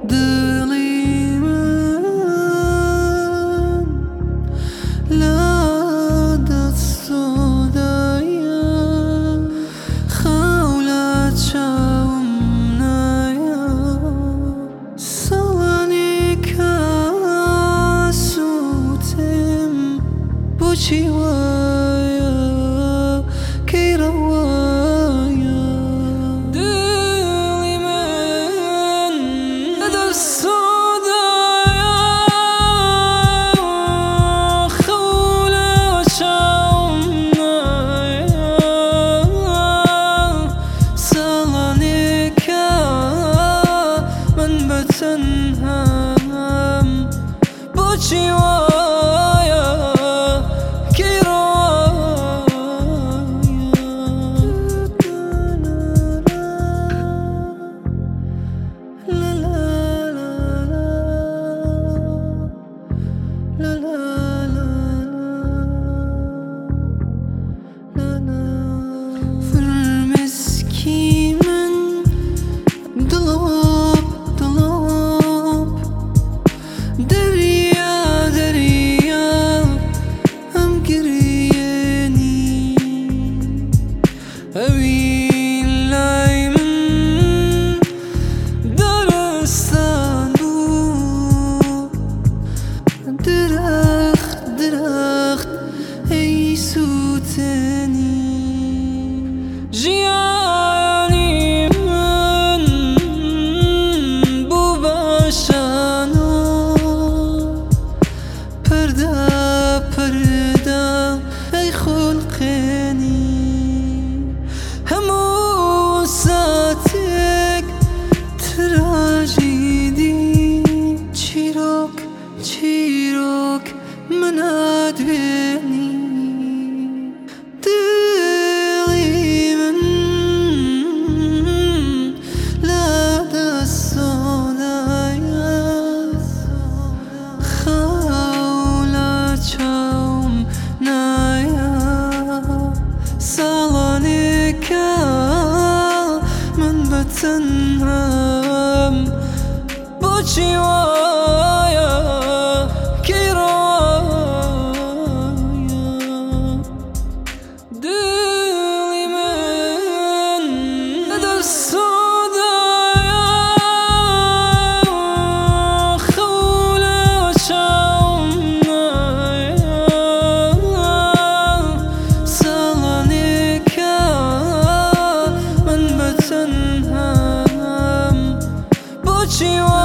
دڵی من لە دەست سۆدایە خاو لە چاوم نایە ساڵانێکە سووتم بۆچی وایە کەی ڕەوایە دڵی من لە دەست سۆدایە خەو لە چاوم نایە ساڵانێکە من بەتەنهام بۆچی وایە کەی فرمسکی من دڵۆپ دڵۆپ دەریا دەریا ئەم گرێنی ئەوین لای من دارستان بوو درەخت درەخت ئەی سووتنی ژیانی من بوو بەشانۆ پەردە پەردە ئەی خوڵقێنی هەموو ساتێک تراژیدی چیرۆک چیرۆک منادوێنی دڵی من لە دەست سۆدایە خاو لە چاوم نایە ساڵانێکە من بەتەنهام بۆچی وایە کەی ڕەوایە دڵی من لە دەست سۆدایە خەو لە چاوم نایە ساڵانێکە من بەتەنهام بۆچی